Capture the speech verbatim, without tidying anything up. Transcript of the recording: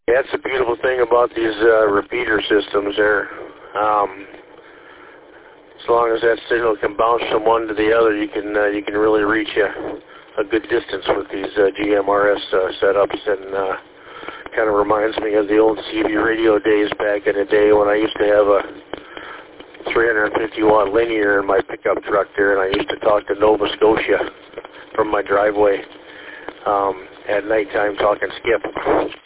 That's the beautiful thing about these uh, repeater systems there. Um, as long as that signal can bounce from one to the other, you can uh, you can really reach a, a good distance with these uh, G M R S uh, setups, and uh, kind of reminds me of the old C B radio days back in the day when I used to have a three hundred fifty watt linear in my pickup truck there, and I used to talk to Nova Scotia from my driveway um, at nighttime talking skip.